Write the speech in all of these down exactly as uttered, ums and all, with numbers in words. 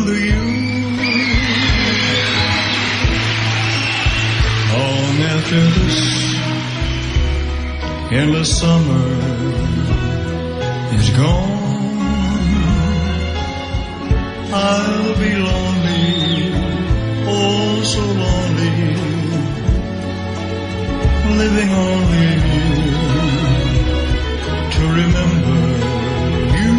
remember you long after this endless summer is gone. I'll be lonely, oh so lonely, living only to remember you.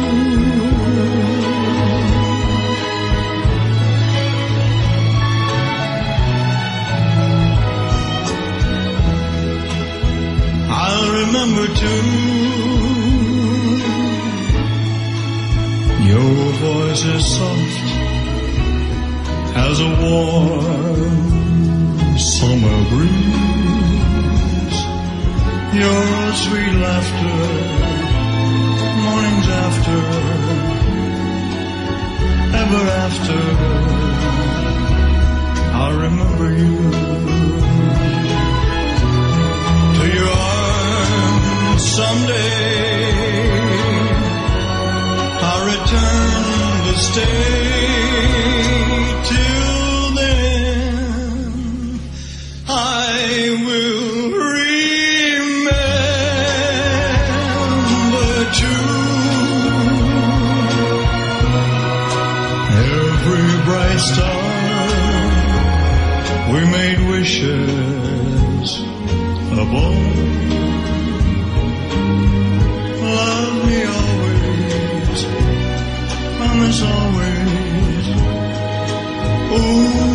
I'll remember too your voice is soft as a warm summer breeze. Your sweet laughter, mornings after, ever after, I'll remember you. To your arms someday, I'll return to stay. Till then, I will remember too every bright star we made wishes above. Love me always, promise always. Oh.